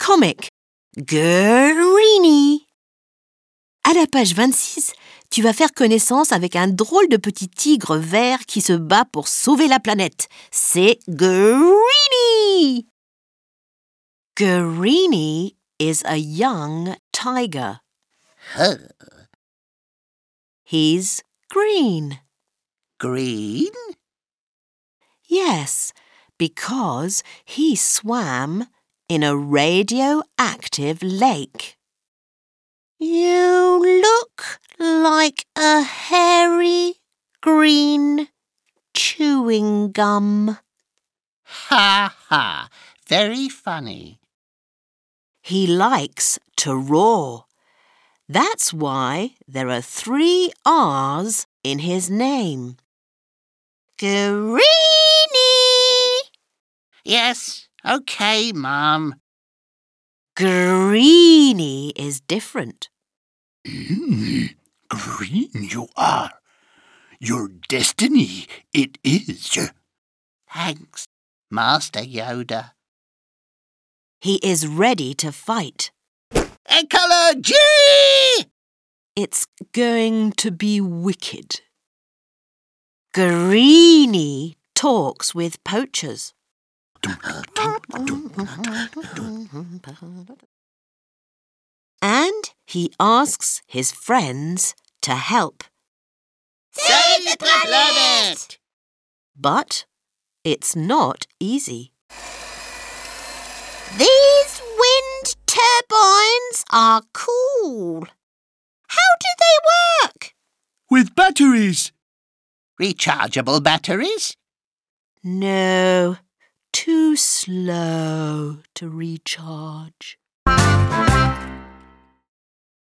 comic. Greenie. À la page 26, tu vas faire connaissance avec un drôle de petit tigre vert qui se bat pour sauver la planète. C'est Greenie. Greenie is a young tiger. Huh. He's green. Green? Yes, because he swam in a radioactive lake. You look like a hairy green chewing gum. Ha ha! Very funny. He likes to roar. That's why there are 3 R's in his name. Greenie! Yes, okay, Mum. Greenie is different. Green you are. Your destiny it is. Thanks, Master Yoda. He is ready to fight. Ecology! It's going to be wicked. Greenie talks with poachers. And he asks his friends to help. Save the planet! But it's not easy. These wind turbines are cool. How do they work? With batteries. Rechargeable batteries? No, too slow to recharge.